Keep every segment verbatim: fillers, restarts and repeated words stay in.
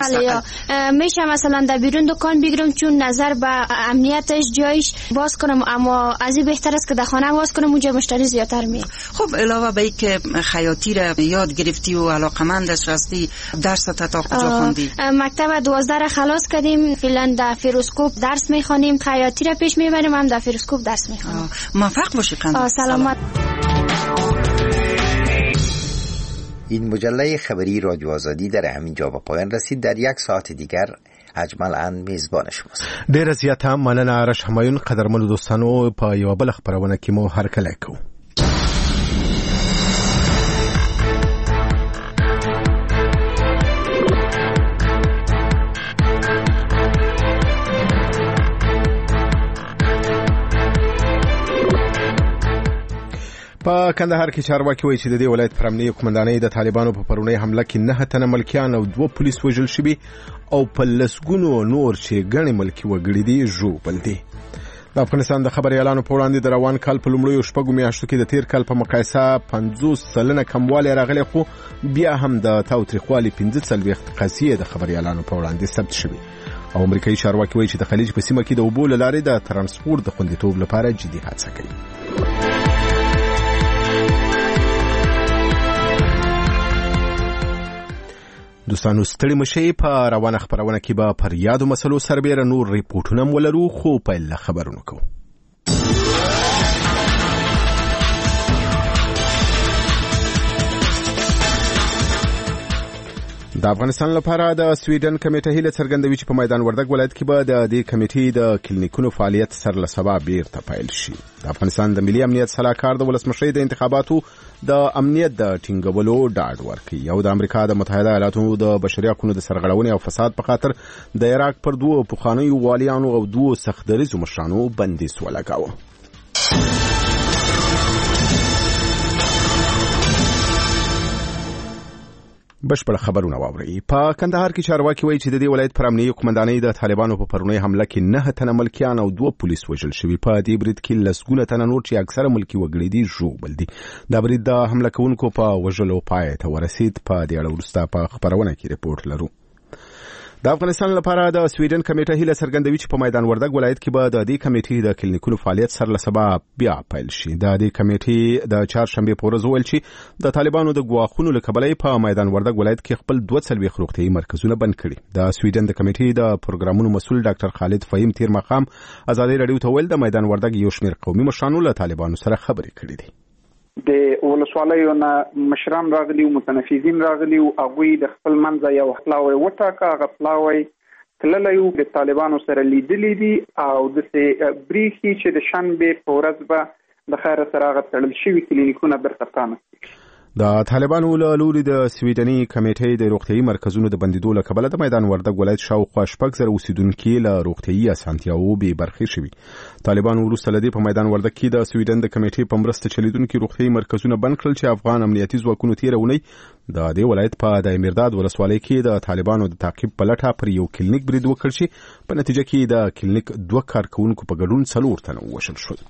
بله یا میشه مثلا در بیرون دکان بگیرم چون نظر به امنیتش جایش باز کنم، اما از این بهتر است که در خانه باز کنم، اونجا مشتری زیادتر می. خب علاوه به اینکه خیاطی را یاد گرفتی و علاقمندش هستی، درس تا کجا خوندی؟ مکتب دوازده را خلاص کردیم، فعلا در فیروسکوپ درس میخوانیم، خیاطی را پیش میبریم، هم در فیروسکوپ درس میخوانیم. موفق باشی قندیل. سلامت. این مجله خبری رادیو آزادی در همین جا به پایان رسید. در یک ساعت دیگر اجمل ان میزبان شماست. ډیر زیات مننه آرش همایون. قدرمنو دوستانو، په یو بل خبرونه کې مو هرکلی کوو. په کندهار کې چارواکي وایي چې د دې ولایت پر امنیه قومندانۍ د طالبانو په پرونی حمله کې نه تنه ملکیان او دوه پولیس وژل شوي او په لسګونو نور چې ګڼې ملکي وګړي دي ژوبل دي. د افغانستان د خبریالانو په وړاندې د روان کال په لومړیو شپږو میاشتو کې د تیر کال په مقایسه پنځوس سلنه کموالی راغلی، خو بیا هم د تاوتریخوالي پنځه څلوېښت قضیې د خبریالانو په وړاندې ثبت شوي. او امریکایي چارواکي وایي چې د خلیج په سیمه کې د اوبو له لارې د ترانسپورت د خوندیتوب لپاره جدي هڅه کوي. دوستانو ستړي مشي، په روانه خبرونه کې به پر یادو مسلو سربېره نور ریپورټونه هم ولرو، خو پیل خبرونه کوو. د افغانستان لپاره د سویډن کمیټه هیله څرګندوي چې په میدان وردګ ولایت کې به د دې کمیټې د کلینیکونو فعالیت سر له سبا بیرته پیل شي. د افغانستان د ملي امنیت صلاحکار د ولسمشرۍ د انتخاباتو د امنیت د ټینګولو ډاډ ورکړي او د امریکا د متحده ایالاتو د بشري حقوقو د سرغړونې او فساد په خاطر د عراق پر دوه پخوانیو والیانو او دوه سختدریزو مشرانو بندیز ولګاوه. بشپړ خبرونه واورئ. په کندهار کې چارواکي وایي چې د دې ولایت پر امنیه قومندانۍ د طالبانو په پرونی حمله کې نه تنه ملکیان او دوه پولیس وژل شوي. په دې برید کې لسګونه تنه نور چې اکثره ملکي وګړي دي ژوبل دي. دا برید د حمله کوونکو په وژلو پای ته ورسید. په دې اړه وروسته په خبرونه کې ریپورت لرو. د افغانستان لپاره د سویډن کمیټه هیله څرګندوي چې په میدان وردګ ولایت کې به د دې کمیټې د کلینیکونو فعالیت سر له سبا بیا پیل شي. د دې کمیټې د چهارشنبې په ورځ وویل چې د طالبانو د ګواښونو له کبله په میدان وردګ ولایت کې خپل دوه څلوېښت روغتیایي مرکزونه بند کړي. د سویډن د کمیټې د پروګرامونو مسؤل ډاکټر خالد فهیم تیر ماښام ازادي راډیو ته ویل د میدان وردګ یو شمېر قومي مشرانو له طالبانو سره خبرې کړې دي. د ولسوالیو نه مشران راغلي او متنفذین راغلي او هغوی د خپل منځه یو پلاوی وټاکه. هغه پلاوی تللی و د طالبانو سره لیدلی دي او داسې بریښي چې د شنبې په ورځ به د خیره سره هغه تړل شوي کلینیکونه بیرته پرانستي. د طالبانو له لوري د سویډني کمیټې د روغتیایي مرکزونو د بندیدو له کبله د میدان وردګ ولایت شاوخوا شپږ زره اوسیدونکي له روغتیایي اسانتیاوو بې برخې شوي. طالبانو وروسته له دې په میدان وردګ کې د سویډن د کمیټې په مرسته چلیدونکي روغتیایي مرکزونه بند کړل چې افغان امنیتي ځواکونو تېره اونۍ د دې ولایت په د امیرداد ولسوالۍ کې د طالبانو د تعقیب په لټه پر یو کلینیک برید وکړ چې په نتیجه کې د کلینیک دوه کارکوونکو په ګډون څلور تنه ووژل شول.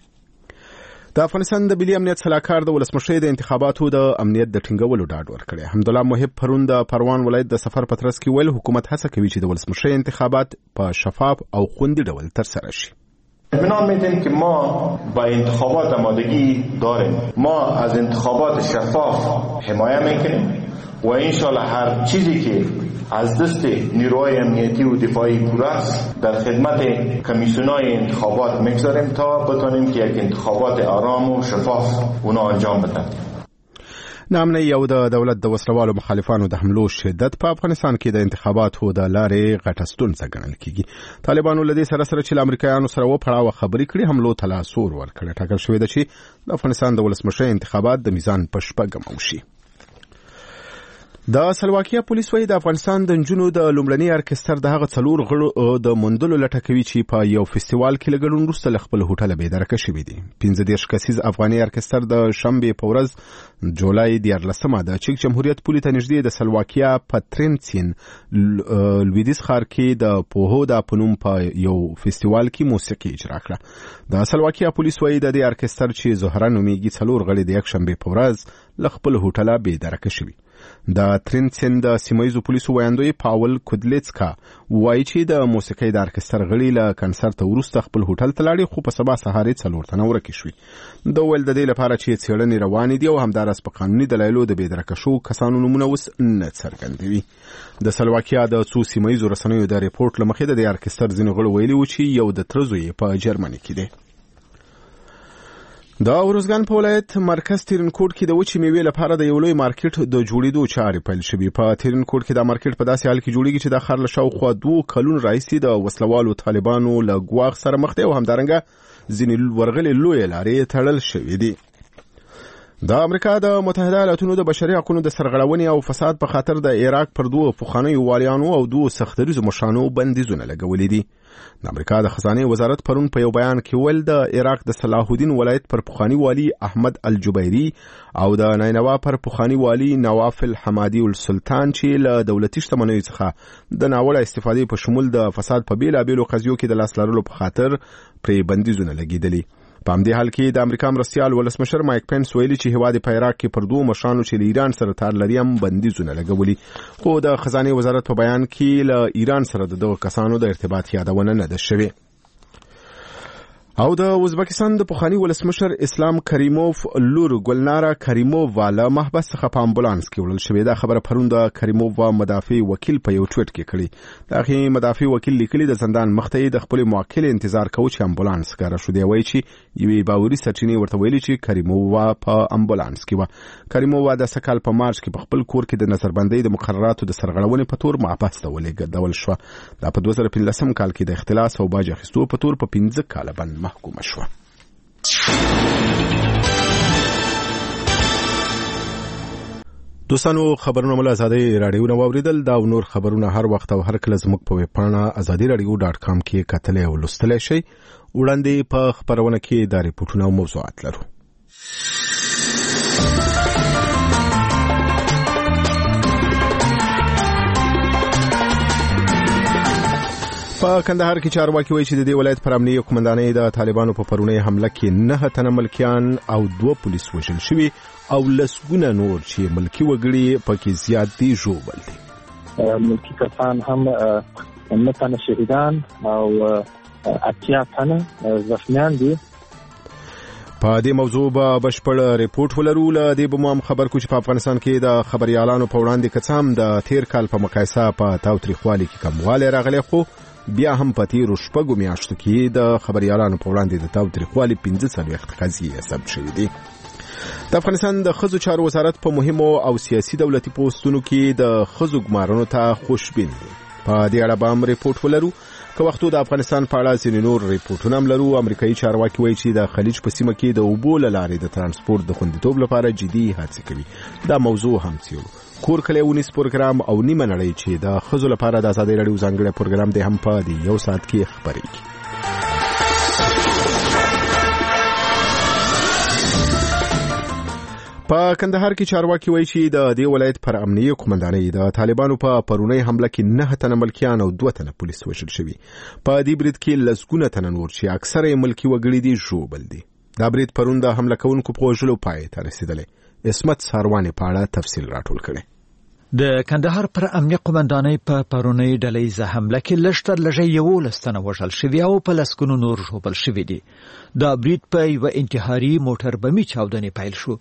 د افغانستان د ملي امنیت صلاحکار د ولسمشرۍ د انتخاباتو د امنیت د ټینګولو ډاډ ورکړی. حمدالله محب پرون د پروان ولایت د سفر په ترڅ کې ویل حکومت هڅه کوي چې د ولسمشرۍ انتخابات په شفاف او خوندي ډول ترسره شي. اطمینان میدیم که ما با انتخابات آمادگی داریم. ما از انتخابات شفاف حمایت میکنیم و انشالله هر چیزی که از دست نیروهای امنیتی و دفاعی پور است در خدمت کمیسیونای انتخابات میگذاریم تا بتونیم که یک انتخابات آرام و شفاف اونا انجام بدن. نامنه یو د دولت د وسلوالو مخالفانو د حملو شدت په افغانستان کې د انتخاباتو د لارې غټه ستونزه ګڼل کیږي. طالبانو له دې سره سره چې امریکایانو سره و پړاو خبرې کړې حملو ته لاس ور ورکړ. ټاکل شوې ده چې د افغانستان د ولسمشرۍ انتخابات د میزان په شپږم وشي. د سلواکیا پولیس وایي د افغانستان د نجونو د لومړني ارکستر د هغه څلور غړو د موندلو لټه کوي چې په یو فستیوال کې له ګډون وروسته له خپل هوټله بېدرکه شوي دي. پنځه دېرش کسیز افغاني ارکستر د شنبې په ورځ جولای دیارلسمه د چک جمهوریت پولې ته نږدې د سلواکیا په ترنسین لویدیځ ښار کې د پوهودا په نوم په یو فستیوال کې موسیقي اجرا کړه. د سلواکیا پولیس وایي د دې ارکستر چې زهره نومیږي څلور غړي د یکشنبې په ورځ له خپل هوټله بېدرکه شوي. د ترینسن د سیمایزو پولیسو ویاندوی پاول کودلیڅکا وایي چې د موسیقۍ د ارکستر غړي له کنسرت وروسته خپل هوټل ته لاړې، خو په سبا سهار یې څلور تنه ورکې شوي. د ویل د دې لپاره چې څېړنې روانې دي او همداراز په قانوني دلایلو د بېدرکه شوو کسانو نومونه اوس نه څرګندوي. د سلواکیا د څو سیمایزو رسنیو د ریپورټ له مخې د دې ارکستر ځینې غړو ویلي وو چې یو د تره زوی یې په جرمني کې دی. د اورزګان په ولایت مرکز تیرنکوټ کې د وچې میوې لپاره د یو لوی مارکیټ د جوړېدو چارې پیل شوې. په تیرنکوټ کې دا مارکیټ په داسې حال کې جوړېږي چې د ښار له شاوخوا دوه کلونو راهیسې د وسلوالو طالبانو له ګواښ سره مخ دی او همدارنګه ځینې ورغلې لویې لارې تړل شوې دي. د امریکا د متحده ایالاتونو د بشري حقوقو د سرغړونې او فساد په خاطر د عراق پر دوه پخوانیو والیانو او دوه سختدریزو مشرانو بندیزونه لګولي دي. د امریکا د خزانه وزارت پرون په یو بیان کې ویل د عراق د صلاح الدین ولایت پر پخوانی والی احمد الجبیری او د نینوا پر پخوانی والی نواف الحمادی السلطان چې له دولتي شتمنیو څخه د ناوړه استفادې په شمول د فساد په بیلابیلو قضیو کې د لاس لرلو په خاطر پرې بندیزونه لګیدلي. په همدې حال کې د امریکا مرستیال ولسمشر مایک پنس ویلي چې هیواد په عراق کې پر دوه مشرانو چې له ایران سره تار لري هم بندیزونه لګولي، خو د خزانه وزارت په بیان کې له ایران سره د دغه کسانو د ارتباط یادونه نه ده شوې. او د ازبکستان د پخوانی ولسمشر اسلام کریموف لور ګلنارا کریمووا له محبس څخه په امبولانس کې وړل شوې. دا خبره پرون د کریمووا مدافع وکیل په یو ټویټ کې کړې. دغه مدافع وکیل لیکلي د زندان مخته د خپل موکل انتظار کوي چې امبولانس ښکاره شو. دی وایي چې یوې باوري سرچینې ورته ویلي چې کریمووا په امبولانس کې و. کریمووا د سکهال په مارچ کې په خپل کور کې د نظربندۍ د مقرراتو د سرغړونې په تور محبس ته ولېږدول شوه. دا په دوه زره پنځلسم کال کې د اختلاس او باج اخیستو په تور په پنځه کاله باندې محکومه شوه. دوستانو خبرونه مل آزادۍ رادیو نو اوریدل. دا نور خبرونه هر وخت او هر کله زموږ په ویب پاڼه آزادي رادیو ډاټ کام کې کتلای او لوستلای شئ. وړاندې په خبرونه کې دا ریپورتونه او موضوعات لرو. په کندهار کې چارواکي وایي چې د دې ولایت پر امنیه قومندانۍ د طالبانو په پرونی حمله کې نه تنه ملکیان او دوه پولیس وژل شوي او لسګونه نور چې ملکی وګړي پکې زیات دي ژوبل دي. ملکی کسان هم نه تنه شهیدان او اتیا تنه زخمیان دي. په دې موضوع به بشپړ ریپورت ولرو. له دې به مو خبر کو چې په افغانستان کې د خبريالانو په وړاندې کڅام د تیر کال په مقایسه په تاوتریخوالي کې کموالی راغلی، خو بیا هم په تیرو شپږو میاشتو کې د خبريالانو په وړاندې د تاوتریخوالي پنځه څلوېښت قضیې ثبت شوي دي. د افغانستان د ښځو چارو وزارت په مهمو او سیاسي دولتي پوسټونو کې د ښځو ګمارنو ته خوشبین دی. په دې اړه به هم ریپورت ولرو. که وختو د افغانستان په اړه ځینې نور ریپورټونه هم لرو. امریکایي چارواکي وایي چې د خلیج په سیمه کې د اوبو له لارې د ترانسپورت د خوندیتوب لپاره جدي هڅې کوي. دا موضوع هم څیړو. کور کلی ونیس پروګرام او نیمه نړۍ چې د ښځو لپاره د ازادۍ راډیو ځانګړی پروګرام دی هم په دې یو ساعت کې خپرېږي. په کندهار کې چارواکي وایي چې د دې ولایت پر امنیه قومندانۍ د طالبانو په پرونی حمله کې نه تنه ملکیان او دوه تنه پولیس وژل شوي. په دې برید کې لسګونه تنه نور چې اکثره یې ملکی وګړي دي ژوبل دي. دا برید پرون د حمله کوونکو په وژلو پای ته رسېدلی. اسمت ساروانې په اړه تفصیل راټول کړي. د کندهار پر امنیه قومندانۍ په پرونی ډلهیزه حمله کې لږ تر لږه یولس تنه وژل شوي او په لسګونو نور ژوبل شوي دي. دا برید په یوه انتحاري موټر بمي چاودنې پیل شو.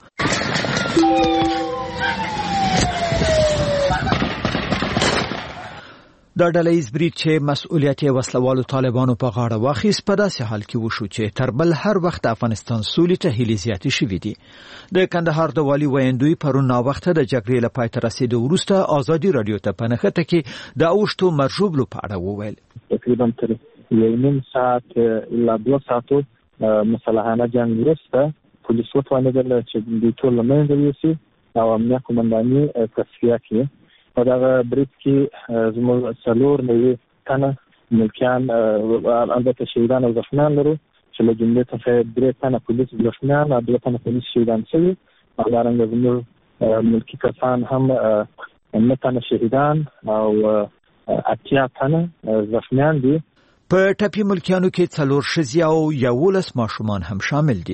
دا ډلهیز برید چې مسؤلیت یې وسلوالو طالبانو په غاړه واخیست په داسې حال کې وشو چې تر بل هر وخت د افغانستان سولې ته هیلې زیاتې شوي دي. د کندهار د والي ویندوی پرون ناوخته د جګړې له پای ته رسېدو وروسته ازادي راډیو ته په نښته کې د اوښتو مرژوبلو په اړه وویل. تقریبا تر یو نیم ساعت لا دوه ساعتو مسلحانه جنګ وروسته پولیس وتوانېدل چې دوی ټول له منځه یوسي او امنیه قومندانۍ تصفیه کړي. په دغه برید کې زموږ څلور نوي تنه ملکیان البته شهیدان او زخمیان لرو چې له جملې څخه درې تنه پولیس زخمیان او دوه تنه پولیس شهیدان شوي. همدارنګه زموږ ملکي کسان هم نه تنه شهیدان او اتیا تنه زخمیان دي. په ټپي ملکیانو کې څلور ښځې او یولس ماشومان هم شامل دي.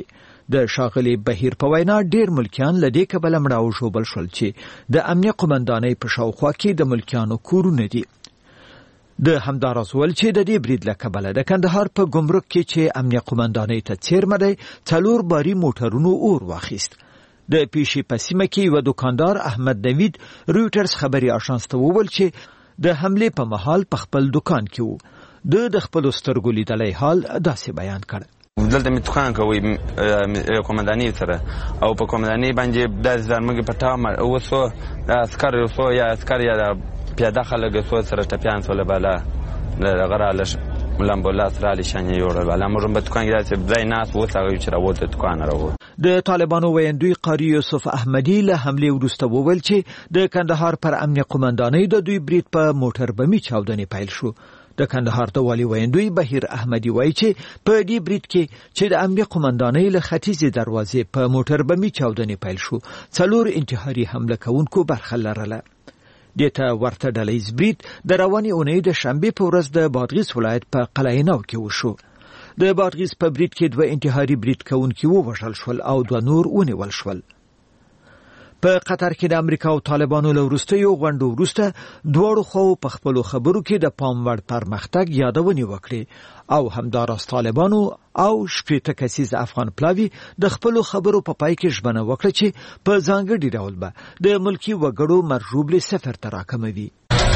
د ښاغلي بهیر په وینا ډیر ملکیان له دې کبله مړه وژوبل شول چې د امنیه قومندانۍ په شاوخوا کې د ملکیانو کورونه دي. د همداراز ول چې د دې برید له کبله د کندهار په ګمرک کې چې امنیه قومندانۍ ته څیرمه دی څلور باري موټرونو اور واخیست. د پیشي په سیمه کې یو دکاندار احمد نوید رویټرز خبري آژانس ته وویل چې د حملې په مهال په خپل دکان کې وو. د د خپل سترګو لیدلی حال داسې بیان کړ. دلته مې دکان کوي قومندانۍ سره او په قومندانۍ باندې داسې زرمږې په ټام وسو عسکر وسو یا عسکر یا پیاده خلک وسو سره ټپیان سوله بالا دغه راله لامبولاس رالی شانې یوړل بالا موږ هم په دکان کې داسې ځای ناست اوس هغه چې راووت د دکانه راووت. د طالبانو ویندوی قاری یوسف احمدی له حملې وروسته وویل چې د کندهار پر امنیه قومندانۍ د دوی برید په موټر بمي چاودنې پیل شو. د کندهار د والي ویندوی بهیر احمدی وایي چې په دې برید کې چې د امنیه قومندانۍ له ختیځې دروازې په موټر بمي چاودنې پیل شو څلور انتحاري حمله کوونکو برخه لرله. دې ته ورته ډلیز برید د روانې اونۍ د شنبې په ورځ د بادغیس ولایت په قلعه نو کې وشو. د بادغیس په برید کې دوه انتحاري برید کوونکي ووژل شول او دوه نور ونیول شول. په قطر کې د امریکا او طالبانو له وروستیو غونډو وروسته دواړو خواو په خپلو خبرو کې د پام وړ پرمختګ یادونې وکړې او همداراز طالبانو او شپېته کسیز افغان پلاوي د خپلو خبرو په پای کې ژمنه وکړه چې په ځانګړي ډول به د ملکي وګړو مرژوبلې صفر ته راکموي.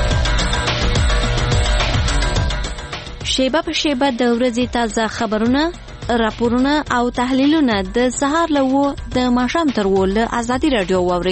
شیبه په شیبه د ورځې تازه خبرونه، راپورونه او تحلیلونه د سهار له وو د ماښام تر وو له ازادي رادیو واوري.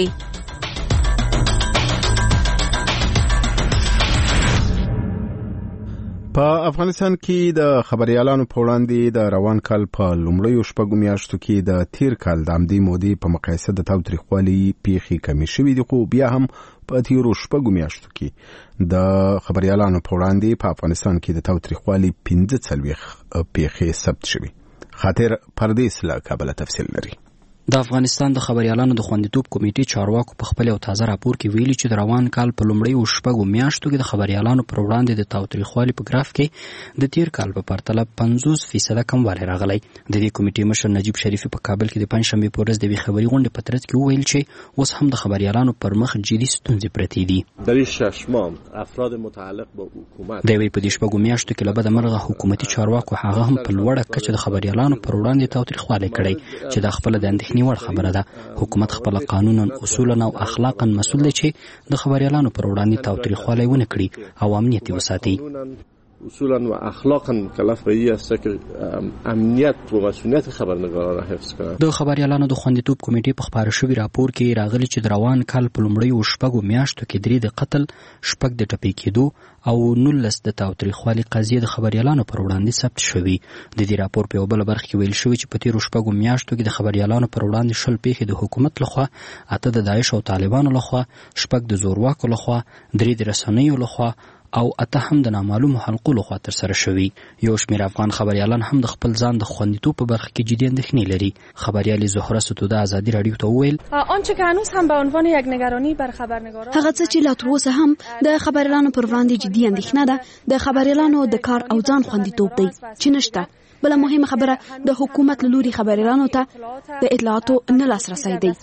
په افغانستان کې د خبريالانو په وړاندې د روان کال په لومړیو شپږو میاشتو کې د تیر کال د همدې مودې په مقایسه د تاوتریخوالي پیښې کمې شوې دي، خو بیا هم په تیرو شپږو میاشتو کې د خبريالانو په وړاندې په افغانستان کې د تاوتریخوالي پنځه څلوېښت پیښې ثبت شوې. خاطر پردیس له کابل تفصیل لري. د افغانستان د خبريالانو د خوندیتوب کمیټې چارواکو په خپل او تازه راپور کې ویلي چې د روان کال په لومړیو شپږو میاشتو کې د خبريالانو پر وړاندې د تاوتریخوالي په ګراف کې د تیر کال په پرتله پنځوس فیصده کموالی راغلی. د دې کمیټې مشر نجیب شریفي په کابل کې د پنځشنبې په ورځ د یوې خبري غونډې په ترڅ کې وویل چې اوس هم د خبريالانو پر مخ جدي ستونزې پرتې دي. در این شش ماه افراد متعلق به حکومت د یوې په دې شپږو میاشتو کې له بده مرغه حکومتي چارواکو هغه هم په لوړه کچه د خبريالانو پر وړاندې تاوتریخوالی کړی چې دا خپله د اندېښنې وړ خبره ده. حکومت خپل قانونا اصولا او اخلاقا مسؤل دی چې د خبريالانو پر وړاندې تاوتریخوالی ونه کړي او امنیت وساتي. اصولا و اخلاقا مکلف به این است که امنیت و مسئولیت خبرنگاران را حفظ کنند. د خبريالانو د خوندیتوب کمیټې په خپاره شوي راپور کې راغلي چې د روان کال په لومړیو شپږو میاشتو کې درې د قتل، شپږ د ټپي کېدو او نولس د تاوتریخوالي قضیې د خبريالانو پر وړاندې ثبت شوي. د دې راپور په یوه بله برخه کې ویل شوي چې په تیرو شپږو میاشتو کې د خبريالانو پر وړاندې شل پیښې د حکومت لخوا، اته د داعش او طالبانو لخوا، شپږ د زورواکو لخوا، درې د رسنیو لخوا او اته هم د نامعلومو حلقو لخوا ترسره شوي. یو شمېر افغان خبريالان هم د خپل ځان د خوندیتوب په برخه کې جدي اندېښنې لري. خبریالې زهره ستوده ازادي رادیو ته وویل آنچه که هنوز هم به عنوان یک نگرانی بر خبرنگاران هغه څه چې لا تر اوسه هم د خبريالانو پر وړاندې جدي اندېښنه ده د خبريالانو د کار او ځان خوندیتوب دی چې نشته. بل مهمه خبره د حکومت له لوري خبريالانو ته د اطلاعاتو نه لاسرسی دی.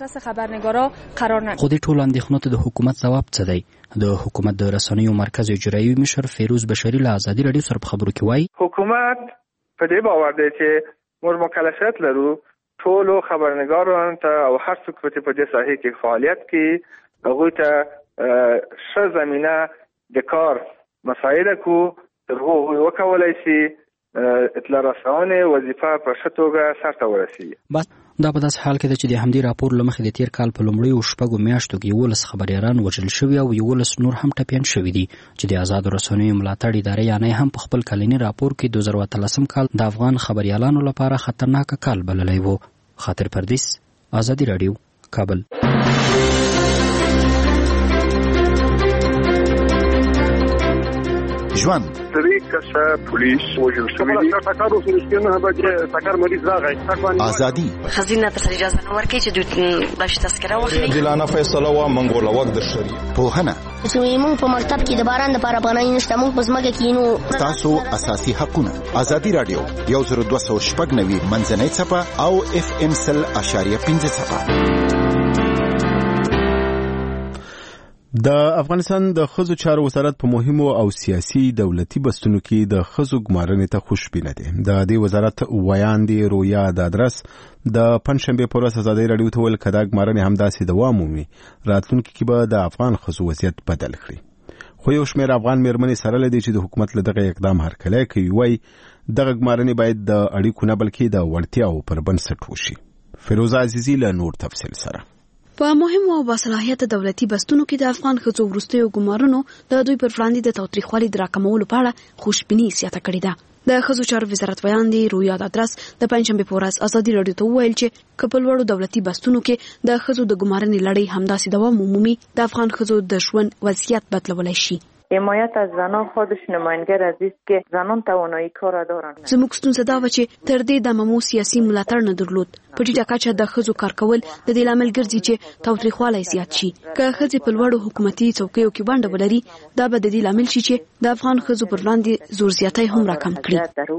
خو د ټولو اندېښنو ته د حکومت ځواب څه دی؟ د حکومت د رسنیو مرکز اجرایي مشر فیروز بشری له ازادي رادیو سره په خبرو کې وایي حکومت په دې باور دی چې موږ مکلفیت لرو ټولو خبرنگارانو ته او هر څوک چې په دې ساحه کې فعالیت کوي هغوی ته ښه زمینه د کار مساعده کو تر هغو وکولای شي اطلاع رسونې وظیفه په ښه توګه سرته ورسیږي. بس دا په داسې حال کې ده چې د همدې راپور له مخې د تیر کال په لومړیو شپږو میاشتو کې یولس خبریالان وژل شوي او یولس نور هم ټپیان شوي دي چې د آزادو رسنیو ملاتړ ادارې یانې هم په خپل کلني راپور کې د دوه زره اتلسم کال د افغان خبریالانو لپاره خطرناک کال بللی و. خاطر پردیس، ازادي رادیو، کابل. ژوند. درې کسه پولیس وژل شوي دي. ټکر وشو نه بچي ټکر مریض راغی. ازادي. خزینه ته اجازه نه ورکړي چې دوی باش تذکره واخلي. دلانه فیصله وا منګول وخت د شری. پوهنه. چې موږ په مکتب کې د باران لپاره پناه نشته، موږ په ځمکه کې نو تاسو اساسي حقونه. ازادي رادیو یو زر دوه سوه شپږ نوي منځنۍ څپه او اف ام سل اشاریه پنځه څپه. د افغانستان د ښځو چارو وزارت په مهمو او سیاسي دولتي بستونو کې د ښځو ګمارنې ته خوشبینه دی. د دې وزارت ویاندې رویا دادرس د پنځشنبې په ورځ ازادي رادیو ته ویل کدا ګمارنې همداسې دوام ومومي راتلونکي کې به د افغان ښځو وضعیت بدل کړي. خو یو شمېر افغان میرمنې سره لدی چې د حکومت له دغه اقدام هرکلی کوي، وایي دغه ګمارنې باید د اړیکو نه بلکې د وړتیاو پر بنسټ وشي. فیروزه عزیزي له نور تفصیل سره. په مهمو او باصلاحیت دولتي بستونو کې د افغان ښځو وروستیو ګمارنو د دوی پر وړاندې د تاوتریخوالي د راکمولو په اړه خوشبیني زیاته کړې ده. د ښځو چارو وزارت ویاندې رویا دادرس د پنځشنبې په ورځ ازادي رادیو ته وویل چې که په لوړو دولتي بستونو کې د ښځو د ګمارنې لړۍ همداسې دوام ومومي، د افغان ښځو د ژوند وضعیت بدلولی شي. حمایت از زنان خودش نماینده از است که زنان توانایی کار دارند. زموږ ستونزه دا و چې تر دې د ممو سیاسي ملاتړ نه درلود. په ټیټه کچه د ښځو کار کول د دې لامل ګرځي چې تاوتریخوالی زیات شي. که ښځې په لوړو حکومتي څوکیو کې ونډه ولري، دا به د دې لامل شي چې د افغان ښځو پر وړاندې زور زیاتی هم راکم کړي.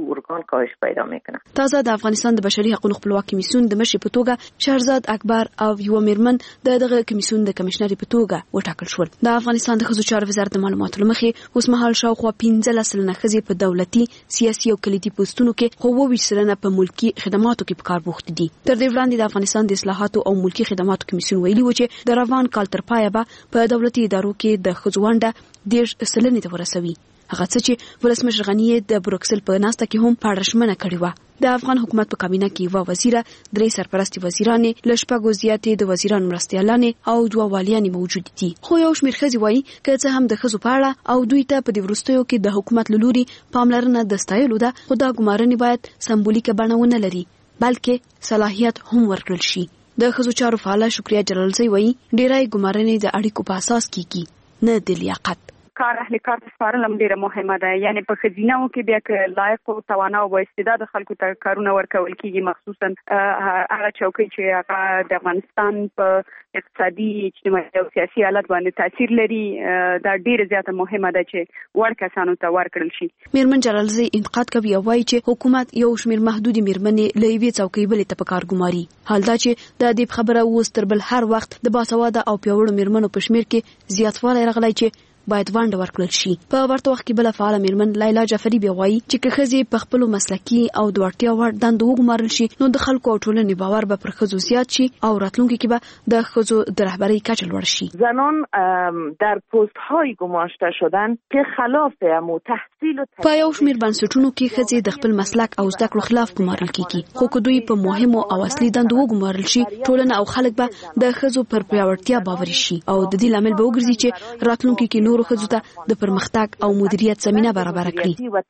تازه د افغانستان د بشري حقوقو خپلواک کمیسیون د مشر په توګه شهرزاد اکبر او یو میرمن د دغه کمیسیون د کمشنر په توګه وټاکل شول. د افغانستان د ښځو چارو وزارت د معلوماتو لمخې اوس مهال شاوخوا پنځلس سلنه ښځې په دولتي، سیاسي او کلیدي پوسټونو کې، خو اووه ویشت سلنه په ملکي خدماتو کې په کار بوخت دي. تر دې وړاندې د افغانستان د اصلاحاتو او ملکي خدماتو کمیسیون ویلي و چې د روان کال تر پایه به په دولتي ادارو کې د ښځو ونډه دېرش سلنې ته ورسوي. هغه څه چې ولسمشر غني د بروکسل په ناسته کې هم پاړه شمنه کړې و. د افغان حکومت په کابینه کې یو وزیره، درې سرپرستي وزیرانې، له شپږو زیاتې د وزیرانو مرستیالانې او دوه والیانې موجود دي. خو یو شمېر ښځې وایي که څه هم د ښځو په اړه او دوی ته په دې وروستیو کې د حکومت له لوري پاملرنه د ستایلو ده، خو دا ګمارنې باید سمبولیکه بڼه ونه لري، بلکې صلاحیت هم ورکړل شي. د ښځو چارو فعاله شکریا جلالزی وایي ډېری ګمارنې د اړیکو په اساس کیږي، نه د لیاقت. کار اهل کار سپارل هم ډیره مهمه ده. یعنی په خزینه‌و کې بیا که لایق او توانا او استعداد خلکو ته کارونه ورکول کیږي، مخصوصا هغه چوکۍ چې هغه د افغانستان په اقتصادي، اجتماعي او سیاسي حالت باندې تاثیر لري، دا ډیره زیاته مهمه ده چې وړ کسانو ته ورکړل شي. میرمن جلالزی انتقاد کوي او وایي چې حکومت یو شمېر محدودي میرمنې له یوې چوکۍ بلې ته په کار ګماري. حال دا چې د دې خبره اوس تر بل هر وخت د باسواده او پیاوړو میرمنو په شمېر کې زیاتوالی راغلی چې باید ونډه ورکړل شي. په ورته وخت کې بل فعال میرمن لیلا جعفری بیا وایي چې که ښځې په خپلو مسلکي او د وړتیا وړ دندو وګمارل شي، نو د خلکو او ټولنې باور به پر ښځو زیات شي او راتلونکي کې به د ښځو د رهبرۍ کچه لوړ شي. زنان در پست های گماشته شدن که خلاف امو تحصیل و په یو شمېر بنسټونو کې ښځې د خپل مسلک او زده کړو خلاف ګمارل کیږي، خو که دوی په مهمو او اصلي دندو وګمارل شي، ټولنه او خلک به د ښځو پر پیاوړتیا باوري شي او د دې لامل به وګرځي چې راتلونکي کې نورو ښځو ته د پرمختګ او مدیریت زمینه برابر کړي.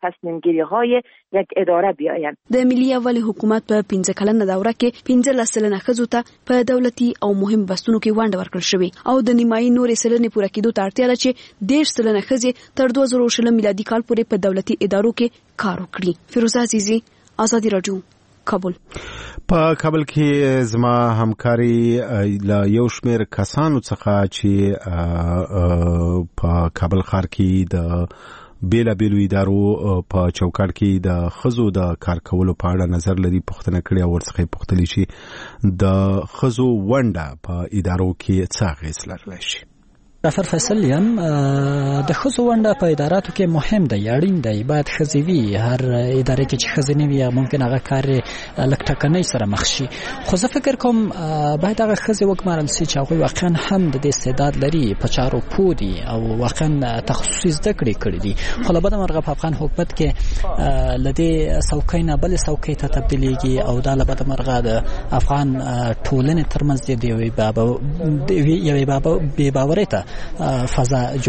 د ملي اول حکومت په پنځه کلنه دوره کې پنځلس سلنه ښځو ته په دولتي او مهم بستونو کې ونډه ورکړل شوې او د نیمایي نورې سلنې پوره کېدو ته اړتیا ده چې دېرش سلنه ښځې تر دوه زره شل میلادي کال پورې په دولتي ادارو کې کار وکړي. فیروزه عزیزي، ازادي رادیو، کابل. په کابل کې زما همکاري له یو شمېر کسانو څخه چې په کابل ښار کې د بیلابیلو ادارو په چوکاټ کې د ښځو د کار کولو په اړه نظر لري پوښتنه کړې او ورڅخه پوښتلې شي د ښځو ونډه په ادارو کې څه اغېز لرلی شي. ظفر فیصل یم. د ښځو ونډه په اداراتو کې مهم دی، اړین دی، باید ښځې وي. هر ادارې کې چې ښځې نه وي ممکن هغه کار لږ ټکنۍ سره مخ شي، خو زه فکر کوم باید هغه ښځې وګمارل شي چې هغوی واقعا هم د دې استعداد لري، په چارو پوه دي او واقعا تخصصي زده کړې کړي دي. خو له بده مرغه په افغان حکومت کې له دې څوکۍ نه بلې څوکۍ ته تبدیلېږي او دا له بده مرغه د افغان ټولنې ترمنځ د یوې بې باورۍ ته فضا جوړ.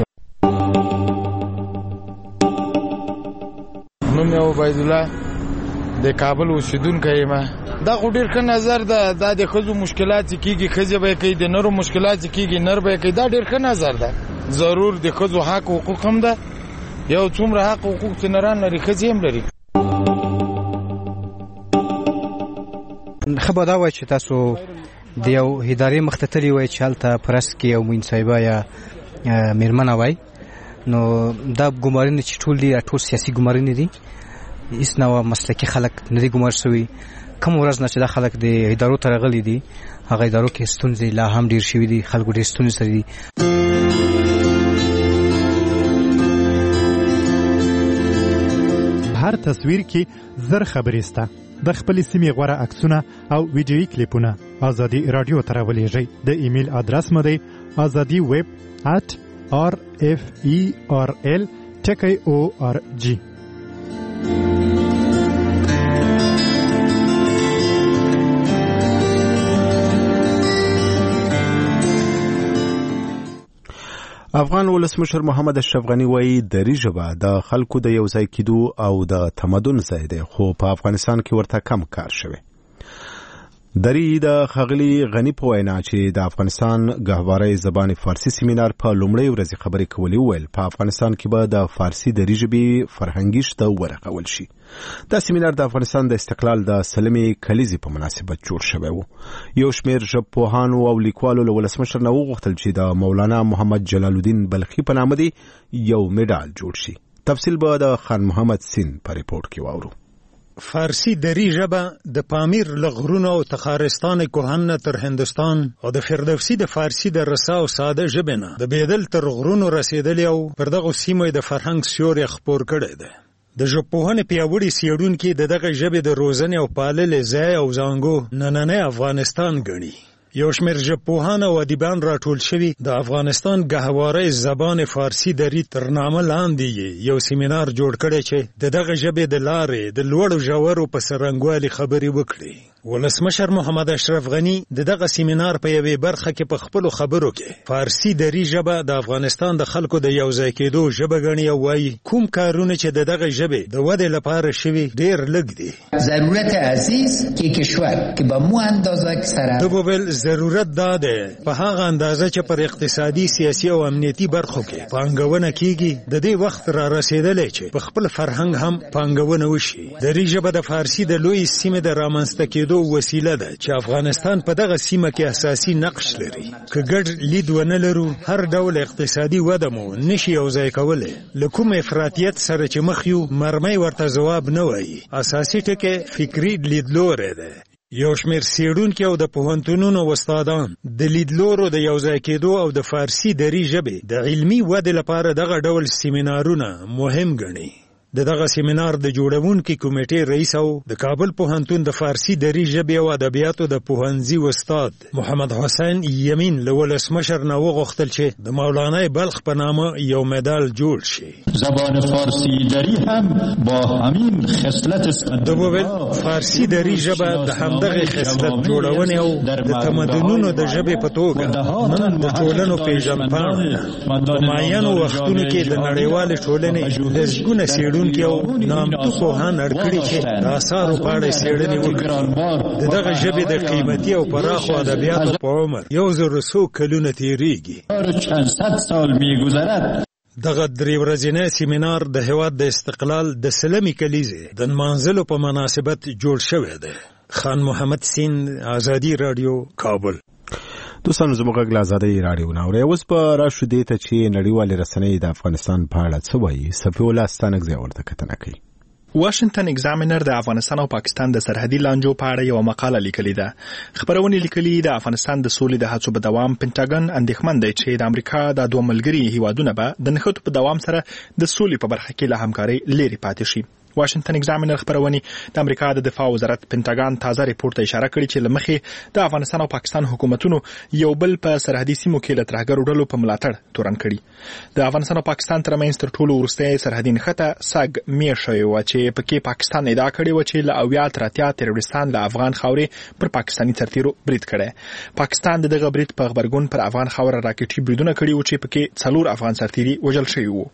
نوم یې عبید الله د کابل اوسیدونکی یم. دا خو ډېر ښه نظر ده. دا د ښځو مشکلات کېږي ښځې به یې کوي، د نرو مشکلات کېږي نر به یې کوي. دا ډېر ښه نظر ده. ضرور د ښځو حق حقوق هم ده یو څومره حق حقوق چې نران لري ښځې هم لري. ښه به دا وایي چې تاسو د یو ادارې مخ ته تللي وای چې هلته پرس کې یو موین صاحبه یا میرمنه وای، نو دا ګمارنې چې ټول دي ټول سیاسي ګمارنې دي، هېڅ نوع مسلکي خلک نه دي ګمار شوي. کوم ورځ نه چې دا خلک د ادارو ته راغلي دي هغه ادارو کې ستونزې لا هم ډېر شوي دي، خلکو ډېر ستونزې سره دي. هر تصویر کې زر خبرې سته. د خپل سیمې غوړه عکسونه او ویډیويي کلیپونه ازادي رادیو ته راولېږئ. د ایمیل ادرس مو دی azadi web at r f e r l ټکی او ار جی. افغان ولسمشر محمد اشرف غنی وایي دري ژبه د خلکو د یو ځای کېدو او د تمدن ځای دی، خو په افغانستان کې ورته کم کار شوی. دري د ښاغلي غني په وینا چې د افغانستان ګهوارۍ زبان فارسي سیمینار په لومړۍ ورځ خبرې کولې وویل په افغانستان کې به د فارسي دري ژبې فرهنګي شته ورغول شي. دا سیمینار د افغانستان د استقلال د سلمې کلیزې په مناسبت جوړ شوی و. یو شمېر ژبپوهانو او لیکوالو له ولسمشر نه وغوښتل چې د مولانا محمد جلال الدین بلخي په نامه دی یو میډال جوړ شي. تفصیل به د خان محمد سین په ریپورت کې واورو. فارسی دری ژبه د پامیر لغرونو او تخارستان کوهن تر هندستان او د فردوسی د فارسی د رسا او ساده ژبه نه د بیدل تر غرونو رسیدلی او پر دغه سیمه د فرهنګ سیوري خپور کړي ده. د ژبپوهنې پیاوړي څېړونکي د دغه ژبې د روزنې او پاللې ځای او زانګو نننی افغانستان ګڼي. یو شمېر ژبپوهان او ادیبان راټول شوي د افغانستان ګهوارۍ زبان فارسي دري تر نامه لاندې یو سیمینار جوړ کړی چې د دغه ژبې د لارې د لوړو ژورو په څرنګوالي خبرې وکړي. ولسمشر محمد اشرف غنی د دغه سیمینار په یوې برخه کې په خپلو خبرو کې فارسي دري ژبه د افغانستان د خلکو د یو ځای کېدو ژبه ګڼي او وایي کوم کارونه چې د دغه ژبې د ودې لپاره شوي ډېر لږ دي. ضرورت عزیز کې کشور کې به مو اندازه سره د بوبل ضرورت دا ده په هغه اندازه چې پر اقتصادي سیاسي او امنیتي برخو کې پانګونه کیږي د دې وخت را رسیدلی چې په خپل فرهنګ هم پانګونه وشي. دري ژبه د فارسي د لوی سیمې د رامنځته کېدو وسیله ده چې افغانستان په دغه سیمه کې اساسي نقش لري. که ګډ لید ونه لرو هر ډول اقتصادي وده مو نشي یوځای کولی. له کوم افراطیت سره چې مخ یو مرمۍ ورته ځواب نه وایي. اساسي ټکی فکري لیدلوری ده. یو شمېر څېړونکي او د پوهنتونونو استادان د لیدلورو د یوځای کېدو او د فارسي دري ژبې د علمي ودې لپاره دغه ډول سیمینارونه مهم ګڼي. د دغه سیمینار د جوړونکي کمیټې رئیس او د کابل پوهنتون د فارسي دري ژبې او ادبیاتو د پوهنځي استاد محمد حسین یمین له ولسمشر نه وغوښتل چې د مولانا بلخ په نامه یو مډال جوړ شي. زبان فارسی دری هم با همین خصلت د وویل فارسي دري ژبه د همدغه خصلت جوړونې او د تمدنونو د ژبې په توګه نن د ټولنو پیژندپاڼه په معینو وختونو کې د نړیوالې ټولنې لسګونه څېړونکي کې او نامتو پوهان اړکړي چې د آثارو په اړه څېړنې وکړي. د دغه ژبې د قیمتي او پراخو ادبیاتو په عمر یو زر څو کلونه تېرېږي. دغه درې ورځنی سیمینار د هېواد د استقلال د سلمې کلیزې د نمانځلو په مناسبت جوړ شوی دی. خان محمد سین، ازادي راډیو، کابل. دوستانو زموږ غږ له ازادۍ راډیو نه اورئ. اوس به راشو دې ته چې نړیوالې رسنۍ د افغانستان په اړه څه وایي. صفیالله ستانکزی ورته کتنه کوي. واشنگټن ایگزامینر د افغانستان او پاکستان د سرحدي لانجو په اړه یو مقاله لیکلې ده. خبرونه لیکلي د افغانستان د سولې د هڅو په دوام پینټاګن اندېښمن دی چې د امریکا د دوه ملګري هیوادونه به د نښتو په دوام سره د سولې په برخه کې له همکارۍ لرې پاتې شي. واشنگټن ایگزامینر خبرونه د امریکا د دفاع وزارت پینټاګن تازه ریپورت ته اشاره کړې چې لمخې د افغانستان او پاکستان حکومتونو یو بل په سرحدي سیمو کې له ترهګرو ډلو په ملاتړ تورن کړي. د افغانستان او پاکستان ترمنځ تر ټولو وروستۍ سرحدي نښته سګ میاشت شوې وه چې پکې پاکستان ادعا کړې وه چې له اویا تر اتیا تروریستان له افغان خاورې پر پاکستاني سرتیرو برید کړی. پاکستان د دغه برید په غبرګون پر افغان خاوره راکټي بریدونه کړي وو چې پکې څلور افغان سرتیري وژل شوي وو.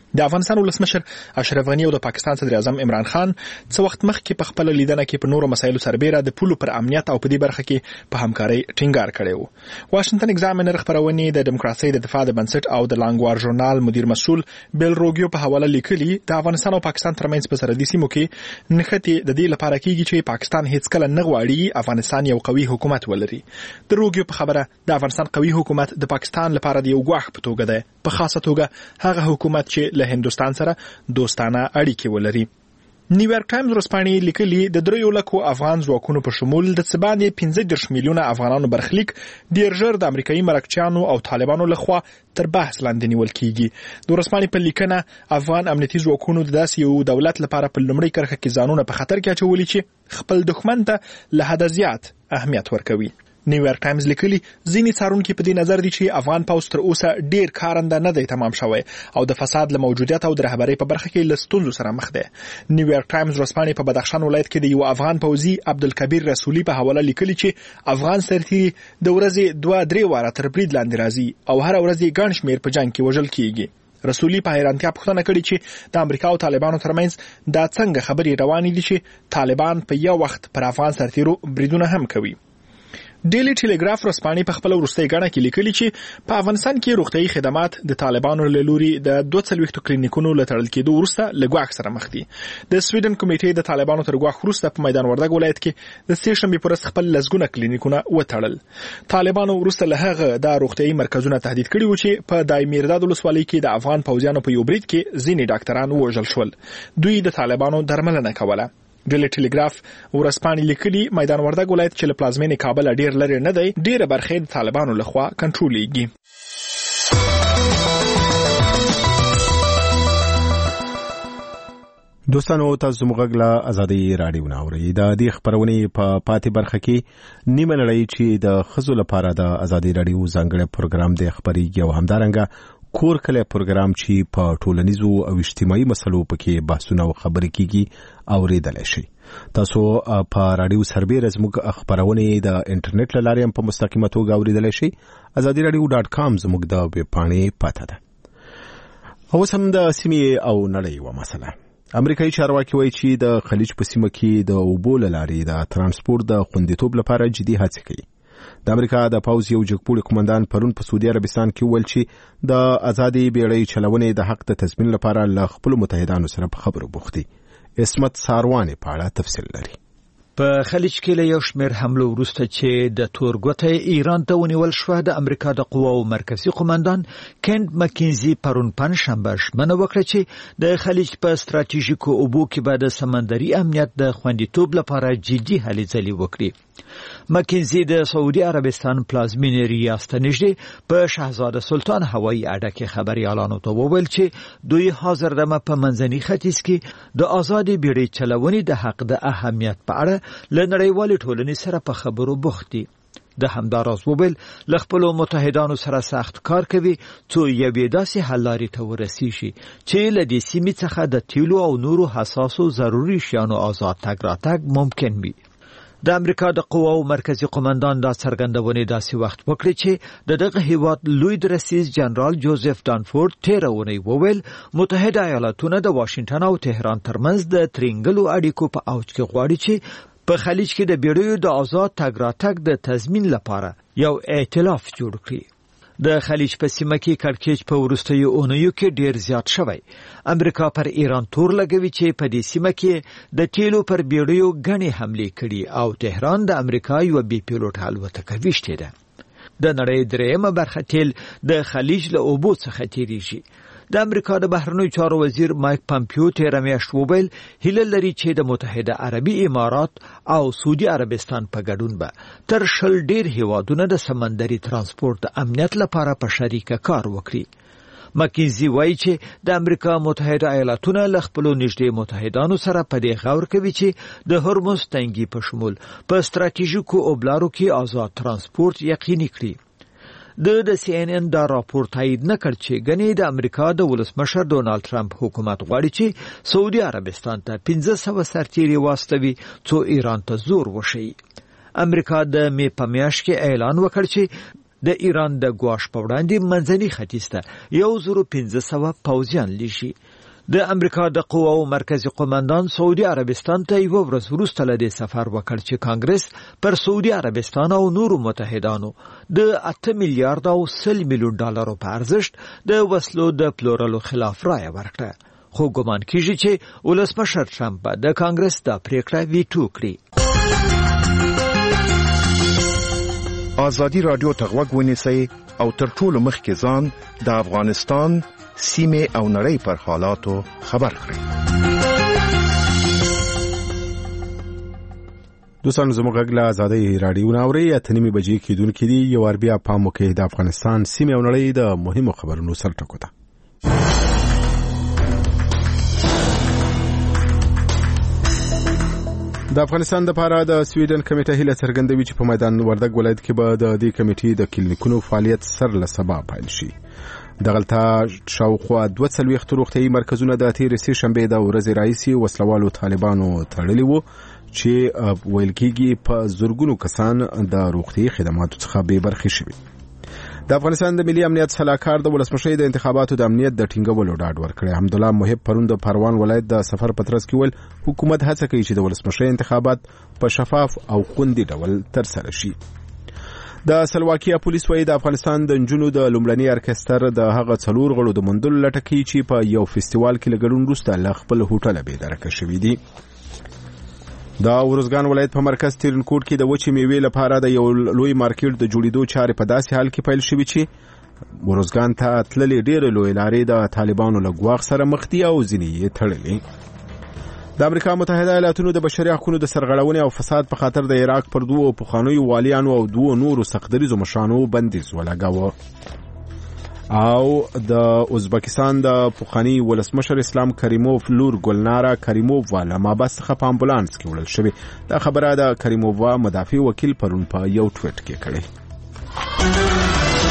د افغانستان ولسمشر اشرف غنی او د پاکستان صدر اعظم عمران خان څو وخت مخکې په خپل لیدنه کې په نورو مسایلو سربېره د پولو پر امنیت او په دې برخه کې په همکارۍ ټینګار کړی و. واشنگټن ایگزامینر خبرونه د دیموکراسي د دفاع د بنسټ او د لانګوار ژورنال مدیر مسؤل بیل روګیو په حواله لیکلي د افغانستان او پاکستان ترمنځ په سرحدي سیمو کې نښتې د دې لپاره کېږي چې پاکستان هیڅ کله نه غواړي افغانستان یو قوي حکومت ولري. د روګیو په خبره د افغانستان قوي حکومت د پاکستان لپاره د یو ګواښ په توګه ده، په خاصه توګه هغه حکومت چې له هندوستان سره دوستانه اړیکې ولري. نیویارک ټایمز ورځپاڼې لیکلي د دریو لکو افغان ځواکونو په شمول د څه باندې پنځه دېرش میلیونه افغانانو برخلیک ډېر ژر د امریکایي مرکچیانو او طالبانو لخوا تر بحث لاندې نیول کیږي. د ورځپاڼې په لیکنه افغان امنیتي ځواکونو د داسې یو دولت لپاره په لومړۍ کرښه کې ځانونه په خطر کې اچولي چې خپل دښمن ته له حده زیات اهمیت ورکوي. نیویارک ټایمز لیکلي ځینې څارونکي په دې نظر دي چې افغان پوځ تر اوسه ډېر کارنده نه دی تمام شوی او د فساد له موجودیت او د رهبرۍ په برخه کې له ستونزو سره مخ دی. نیویارک ټایمز ورځپاڼې په بدخشان ولایت کې د یو افغان پوځي عبدالکبیر رسولي په حواله لیکلي چې افغان سرتیري د ورځې دوه درې واره تر برید لاندې راځي او هر ورځ یې ګڼ شمېر په جنګ کې وژل کیږي. رسولي په حیرانتیا پوښتنه کړې چې د امریکا او طالبانو ترمنځ دا څنګه خبرې روانې دي چې طالبان په یو وخت پر افغان سرتیرو بریدونه هم کوي. ډیلی ټیلیګراف ورځپاڼې په خپل وروستۍ غاڼه کې لیکلي چې په افغانستان کې روغتیايي خدمات د طالبانو له لوري د دوه څلوېښتو کلینیکونو له تړل کېدو وروسته له ګواښ سره مخ دي. د سویډن کمیټې د طالبانو تر ګواښ وروسته په میدان وردګ ولایت کې د سې شنبې پر ورځ خپل لسګونه کلینیکونه وتړل. طالبانو وروسته له هغه د روغتیايي مرکزونه تهدید کړي وو چې په دایمیرداد ولسوالۍ کې د افغان پوځیانو په یو برید کې ځینې ډاکټران ووژل شول. دوی د طالبانو درملنه کوله. ډیلی ټیلیګراف ورځپاڼې لیکلي میدان وردګ ولایت چې له پلازمینې کابل ډیر لرې نه دی، ډیره برخه د طالبانو لخوا کنټرولېږي. دوستانو تاسو موږ له ازادي رادیو نه اورئ. د دې خبرونې په پاتې برخه کې نیمه نړۍ چې د ښځو لپاره د ازادي رادیو ځانګړی پروګرام د خبرېږي او همدارنګه کور کله پروګرام چې په ټولنیزو او اجتماعي مسلو پکې بحثونه او خبرې کیږي اوریدل شي. تاسو په رادیو سربېره زموږ خبرونه د انټرنیټ له لارې هم په مستقیمه توګه اوریدل شي. ازادي رادیو ډاټ کام زموږ د ویب پاڼې پته ده. اوس هم د سیمې او نړۍ یوه مسله. امریکایي چارواکي وایي چې د خلیج په سیمه کې د اوبو له لارې د ترانسپورت د خوندیتوب لپاره جدي هڅې کوي. د امریکا د پوځ یو جګپوړي قومندان پرون په سعودي عربستان کې ویل چې د ازادي بیړۍ چلونې د حق د تضمین لپاره له خپل متحدانو سره په خبرو بوخت دي. اسمت ساروانې په اړه تفصیل لري. په خلیج کې له یو شمېر حملو وروسته چې د تورګوتې ایران ته ونیول شو، د امریکا د قواو مرکزی قومندان کینټ مکینزي پرون پنځشنبه ژمنه وکړه چې د خلیج په ستراتیژیکو اوبو کې به د سمندري امنیت د خوندیتوب لپاره جدي هلې ځلې وکړي. مکینزي د سعودي عربستان پلازمینې ریاض ته نږدې په شاهزاده سلطان هوایي اډه کې خبريالانو ته وویل چې دوی حاضر دمه په منځني ختیځ کې د ازادي بیړۍ چلونې د حق د اهمیت په اړه له نړیوالې ټولنې سره په خبرو بوخت دي. د همداراز وویل له خپلو متحدانو سره سخت کار کوي څو یوې داسې حل لارې ته ورسیږي چې له دې سیمې څخه د تیلو او نورو حساسو ضروري شیانو آزاد تګ راتګ ممکن وي. د امریکا د قواو مرکزی قومندان دا څرګندونه داسې وخت وکړي چې د دغه هیواد لوی درسیز جنرال جوزف دانفورد تیرونی وویل متحده ایالاتونه د واشنگټن او تهران ترمنځ د ترینګلو اړیکو په اوج کې غواړي چې په خلیج کې د بیړیو د آزاد تګ راتګ د تضمین لپاره یو ائتلاف جوړ کړي. د خلیج په سیمه کې کړکېچ په وروستیو اونیو کې ډیر زیات شوی. امریکا پر ایران تور لګوي چې په دې سیمه کې د تیلو پر بیړیو غني حمله کړي او تهران د امریکا یو بي پیلوټ الوتکه ویشته ده. د نړۍ درېمه برخه تیل د خلیج له اوبو څخه تیریږي. د امریکا د بهرنیو چارو وزیر مایک پامپیو تیر میاشت وویل هیله لري چې د متحده عربي امارات او سعودي عربستان په ګډون به تر شل ډیر هیوادونه د سمندري ترانسپورت د امنیت لپاره په شریکه کار وکړي. مکینزي وایي چې د امریکا متحده ایالاتونه له خپلو نږدې متحدانو سره په دې غور کوي چې د هرمز تنګي په شمول په ستراتیژیکو اوبلارو کې آزاد ترانسپورت یقیني کړي. د د سی ان ان دا راپور تایید نکړ چې غنی د امریکا د ولسمشر ډونالد ټرمپ حکومت غواړي چې سعودي عربستان ته پنځه سوه سرتیري واستوي څو ایران ته زور وشي. امریکا د می په میاشت کې اعلان وکړ چې د ایران د ګواښ په وړاندې منځني ختیځ ته یو زر پنځه سوه پوځیان لیږي. د امریکا د قواو مرکزي قومندان سعودي عربستان ته یو ورځ وروسته له دې سفر وکړ چې کانګرس پر سعودي عربستان او نورو متحدانو د اته میلیارډ او سل میلیون ډالرو په ارزښت د وسلو د پلورلو خلاف رایه ورکړه. خو ګمان کیږي چې ولسمشر ټرمپ د کانګرس د پریکړه ویټو کړي. ازادي رادیو ته غوږ ونیسئ او تر ټولو مخکې ځان د افغانستان سیمه او نړۍ پر حالاتو خبر کړئ. دوستان زموږ غږ له ازادي رادیو ناوري اتنیمه بجې کېدونکې دي. یو ور بیا پام وکړئ د افغانستان سیمه او نړۍ د مهمو خبرونو سر ټکو ته. د افغانستان د لپاره د سویډن کمیټه هیله څرګندوي چې په میدان وردګ ولایت کې به د دې کمیټې د کلینیکونو فعالیت سر له سبا پیل شي. دغلته شاوخوا دوه څلوېښت روغتیايي مرکزونه د تېرې سې شنبې د ورځې راهیسې وسلوالو طالبانو تړلي وو چې ویل کېږي په زرګونو کسان د روغتیايي خدماتو څخه بې برخې شوي. د افغانستان د ملي امنیت سلاکار د ولسمشر د انتخاباتو د امنیت د ټینګولو ډاډ ورکړی. حمدالله محب پرون د پروان ولایت د سفر پترس کې ول حکومت هڅه کوي چې د ولسمشر انتخابات په شفاف او خوندي ډول ترسره شي. د سلواکیا پولیس وایي د افغانستان د نجونو د لومړني ارکستر د هغه څلور غړو د موندلو لټه کوي چې په یو فستیوال کې له ګډون وروسته له خپل هوټله بېدرکه شوي دي. د ورزګان ولایت په مرکز تیرنکوټ کې د وچې میوې لپاره د یو لوی مارکیټ د جوړېدو چارې په داسې حال کې پیل شوې چې ورزګان ته تللې ډېرې لویې لارې د طالبانو له ګواښ سره مخ دي او ځینې یې تړلې. د امریکا متحده ایالاتونو د بشري حقوقو د سرغړونې او فساد په خاطر د عراق پر دوو پخوانیو والیانو او دوو نورو سختدریزو مشرانو بندیز ولګاوه. او د ازبکستان د پخوانی ولسمشر اسلام کریموف لور ګلنارا کریمووا له مابس څخه په امبولانس کې وړل شوې. دا خبره د کریمووا مدافع وکیل پرون په یو ټویټ کې کړې.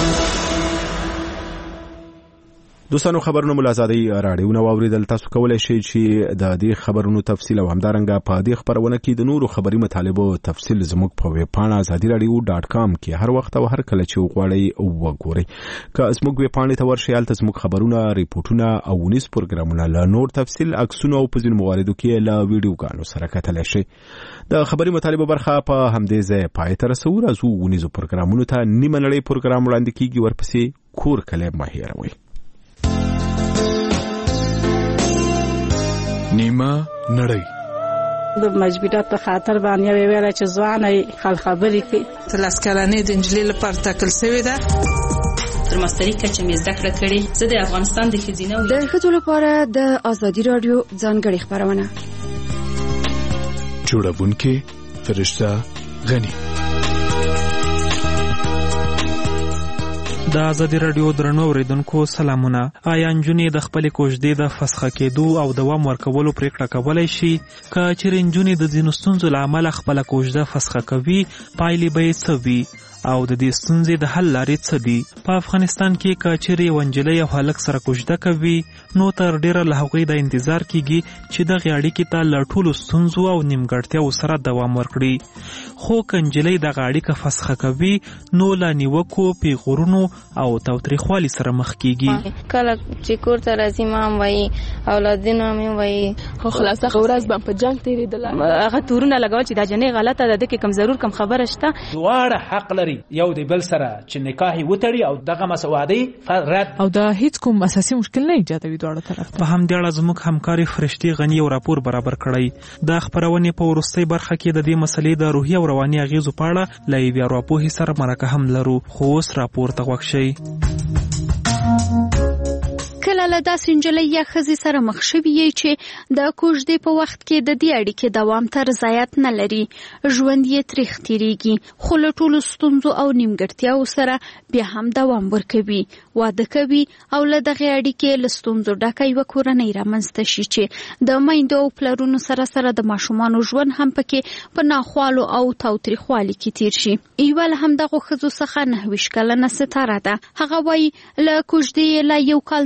دوستانو خبرونه ملازادي راډیو نو اوریدل. تاسو کولای شئ چې د دې خبرونو تفصیل او همدارنګه په دې خبرونه کې د نورو خبري مطالبو تفصیل زموږ په ویب پاڼه ازادي رادیو ډاټ کام کې هر وخت او هر کله چې وغواړئ وګورئ. که زموږ ویب پاڼې ته ورشئ هلته زموږ خبرونه، ریپورتونه او ونیس پروګرامونه له نور تفصیل عکسونه او په ځینو مواردو کې له ویډیوګانو سره کتلی شئ. د خبري مطالبو برخه په همدې ځای پای ته رسوو. راځو ونیزو پروګرامونو ته. نیمه نړۍ پروګرام وړاندې کیږي، ورپسې کور کلی مه هېروئ. نیمه نړۍ د مجبوریت په خاطر باندې ویل چې ځواني خل خبرې کوي. تلاس کلنې د انجلۍ لپاره ټاکل شوې ده. تر ماستري کچه مې زده کړه کړې. زه د افغانستان د ښځینه د ښځو لپاره د ازادي رادیو ځانګړې خبرونه جوړونکې فرشته غني. د ازادي رادیو درنو اوریدونکو سلامونه. آیا نجونې د خپل کوژدې د فسخه کېدو او دوام ورکولو پریکړه کولای شي؟ که چیرې نجونې د ځینو ستونزو له امله خپله کوژده فسخه کوي، پایلې به یې څه وي او د دې ستونزې د حل لارې څه دي؟ په افغانستان کې که چیرې یوه نجلۍ او هلک سره کوژده کوي، نو تر ډیره له هغوی د انتظار کیږي چې دغې اړیکې ته له ټولو ستونزو او نیمګړتیاو سره دوام ورکړي. خو که نجلۍ دغه اړیکه فسخه کوي، نو له نیوکو، پیغورونو او تاوتریخوالي سره مخ کیږي. کله چې کور ته راځي ما هم وایي، اولادونه مې وایي، خو خلاصه ورځ به په جنګ تېرېدله. هغه تورونه لګول چې دا جنۍ غلطه ده، دکې کم ضرور کم خبره شته. دواړه حق لري یو د بل سره چې نکاح وتړي او دغه مسوادي رد، او دا هیڅ کوم اساسي مشکل نه ایجادوي دواړه طرف. په همدې اړه زموږ همکاري فرشتي غني یو راپور برابر کړی. د خبرونې په وروستۍ برخه کې د دې مسلې د روحي او رواني اغیزو په اړه له یوې ارواپوهې سره مرکه هم لرو. خو اوس راپور ته غوږ شئ. کله له داسې نجلۍ یا ښځې سره مخ شوي یې چې د کوژدې په وخت کې د دې اړیکې دوام ته رضایت نه لري، ژوند یې تریخ تیریږي، خو له ټولو ستونزو او نیمګړتیاوو سره بیا هم دوام ورکوي، واده کوي او له دغې اړیکې له ستونزو ډکه یوه کورنۍ رامنځته شي چې د میندو او پلرونو سره سره د ماشومانو ژوند هم پکې په ناخوالو او تاوتریخوالي کې تیر شي. یوه له همدغو ښځو څخه نهه ویشت کلنه ستاره ده. هغه وایي له کوژدې یې لا یو کال نه و تیر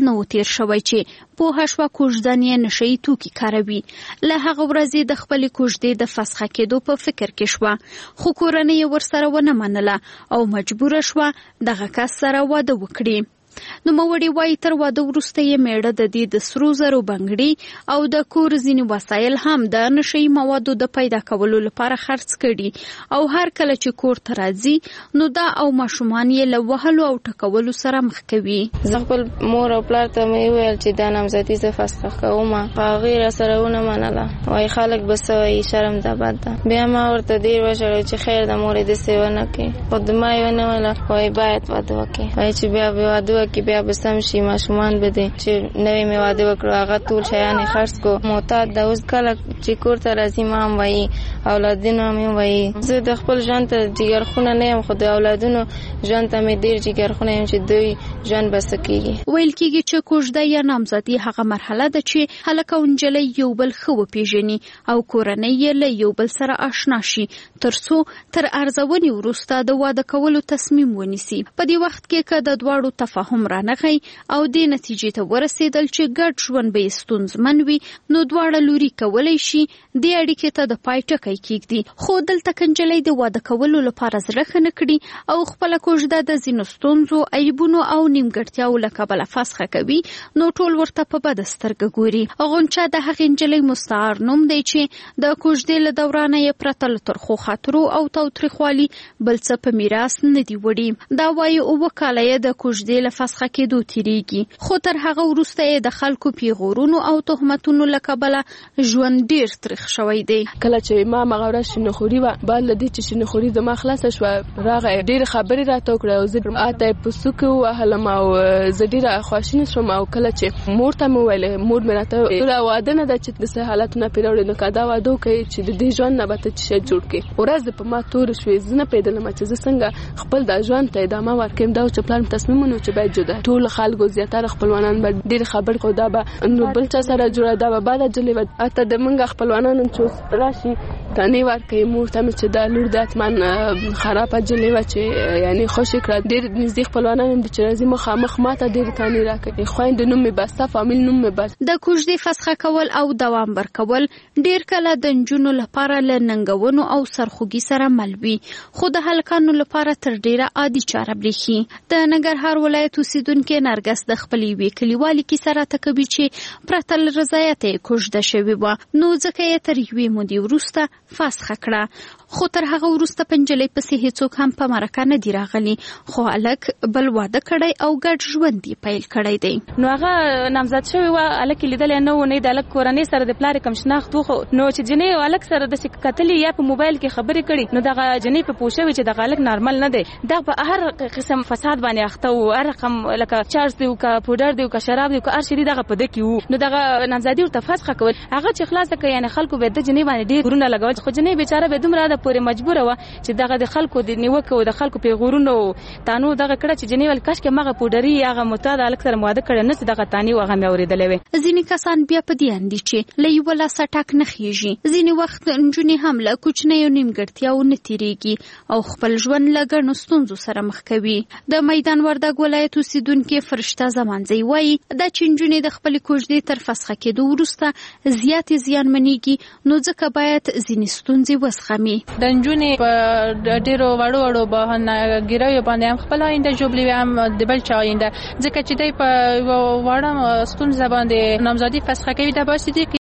تیر شوی چې پوهه شوه کوژدن یې نشهیي توکي کاروي. له هغه ورځې د خپلې کوژدې د فسخه کېدو په فکر کې شوه، خو کورنۍ یې ورسره ونه منله او مجبوره شوه دغه کس سره واده وکړي. نوموړې وایي تر واده وروسته یې میړه د دې د سرو زرو بنګړي او د کور ځینې وسایل هم د نشهیي موادو د پیدا کولو لپاره خرڅ کړي او هر کله چې کور ته راځي نو دا او ماشومان یې له وهلو او ټکولو سره مخ کوي. زه خپل مور او پلار ته مې وویل چې دا نامزدي زه فسخه کوم، هغوی راسره ونه منله، وایي خلک به څه وایي، شرم ده بد ده. بیا ما ورته ډېر وژړل چې خیر ده مورې داسې ونه کړې، خو د ما یې ونه ویله، وایي باید واده وکړې، وایي چې بیا به واده کې بیا به سم شي، ماشومان به دي چې نوې مې واده وکړو هغه ټول شیان یې خرڅ کو معتاد ده. اوس کله چې کور ته راځي ما هم وایي، اولادونو هم وایي. زه د خپل ژوند ته جګرخونه نه یم، خو د اولادونو ژوند ته مې ډېر جګرخونه یم چې دوی ژوند به څه کېږي. ویل کېږي چې کوژده یا نامزدي هغه مرحله ده چې هلک او نجلۍ یو بل ښه وپېژني او کورنۍ یې له یو بل سره آشنا شي تر څو تر ارزونې وروسته د واده کولو تصمیم ونیسي. په دې وخت کې که د دواړو تفاهم رانغی او دې نتیجې ته ورسېدل چې ګډ ژوند به یې ستونزمن وي نو دواړه لوري کولی شي دې اړیکې ته د پای ټکی کېږدي. خو دلته که نجلۍ د واده کولو لپاره زړه ښه نه کړي او خپله کوژده د ځینو ستونزو، عیبونو او نیمګړتیاوو له کبله فسخه کوي نو ټول ورته په بده سترګه ګوري. غونچه د هغې نجلۍ مستعار نوم دی چې د کوژدې له دورانه یې پرته له ترخو خاطرو او تاوتریخوالي بل څه په میراث نه دي وړي. دا وایي اووه کاله یې د کوژدې له فسخه کېدو تیریږي، خو تر هغه وروسته یې د خلکو پیغورونو او تهمتونو له کبله ژوند ډېر تریخ شوی دی. کله چې ما مغه ورځ شینخوري وه، بعد له دې چې شینخوري زما خلاصه شوه راغی ډېرې خبرې راته وکړه او زه اته یې په سوکې ووهلم او زه ډېره خواشینه شوم. او کله چې مور ته مې وویل، مور مې راته وویل واده نه ده چې داسې حالتونه پرې راوړي، نو که دا واده وکړې چې د دې ژوند نه به ته څه شی جوړ کړې. ورځ په ما توره شوې، زه نه پوهېدلم چې زه څنګه خپل دا ژوند ته ادامه ورکړم. دا و چې پلار مې تصمیم ونیو چې باید جدا. ټول خلکو زیاتره خپلوانان به ډېر خبرې خو دا به نو بل چا سره جوړه، دا به بده جلې وه. حتی د موږ خپلوانانو چې اوس راشي تانې ورکوي مور ته مې چې دا لور د حتما خرابه جلې وه چې یعنې خوشې کړه. ډېر نږدې خپلوانان هم دي چې راځي مخامخ ما ته ډېرې تانې راکوي. خویندې نوم مې بسته، فامیل نوم مې بس. د کوژدې فسخه کول او دوام ورکول ډېر کله د نجونو لپاره له ننګونو او سرخوږي سره مل وي، خو د هلکانو لپاره تر ډېره عادي چاره برېښي. د ننګرهار ولایت اوسېدونکې نرګس د خپلې یوې کلیوالې کیسه راته کوي چې پرته له رضایته یې کوژده شوې وه، نو ځکه یې تر یوې مودې وروسته فسخه کړه. خو تر هغه وروسته په نجلۍ پسې هیڅوک هم په مرکه نه دي راغلي، خو هلک بل واده کړی او ګډ ژوند یې پیل کړی دی. نو هغه نامزد شوی وه، هلک یې لیدلی نه و، نه یې د هلک کورنۍ سره د پلار کم شناخت و، نو چې جنۍ او هلک سره داسې کتلي یا په موبایل کې خبرې کړي نو دغه جنۍ په پوه شوې چې دغه هلک نارمل نه دی. دا په هر قسم فساد باندې اخته و، هر رقم لکه چارج دی و که پوډر دی و که شراب دی و که هر شی دی دغه په ده کې و. نو دغه نامزدي ورته فسخه کول، هغه چې خلاصه کړه یعنې خلکو به د جنۍ باندې ډېر غرونه لګول، خو جنۍ بیچاره به دومره ده پورې مجبوره وه چې دغه د خلکو د نیوکه او د خلکو پیغورونو تانو دغه کړه چې جنۍ ول کاشکې مغه پوډري هغه معتاد هلک سره واده کړی نه چې دغه تانې و هغه مې اورېدلی وې. ځینې کسان بیا په دې اندي چې له یوه لاسه ټک نه خېږي. ځینې وخت نجونې هم له کوچنیو نیمګړتیاوو نه تېرېږي او خپل ژوند له ګڼو ستونزو سره مخ کوي. د میدان وردګ ولایت اوسېدونکې فرشته زمانځی وایي دا چې نجونې د خپلې کوژدې تر فسخه کېدو وروسته زیاتې زیانمنېږي نو ځکه باید ځینې ستونزې وزغمي. د نجونې په ډېرو وړو وړو بهانهګیریو باندې هم خپل آینده ژوبلي وي، هم د بل چا آینده، ځکه چې دی په وړه ستونزه باندې نامزدي فسخه کوي. دا باعث دي